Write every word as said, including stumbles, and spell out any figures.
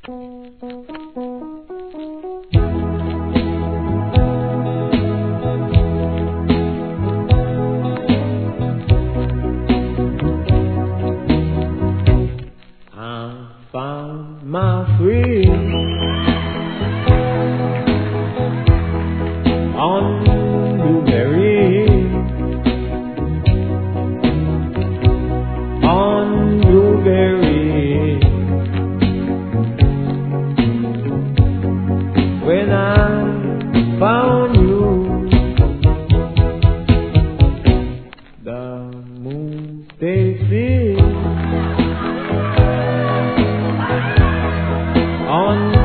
Found my friend on Blueberry, on Blueberry. When I found you, the moon stayed still on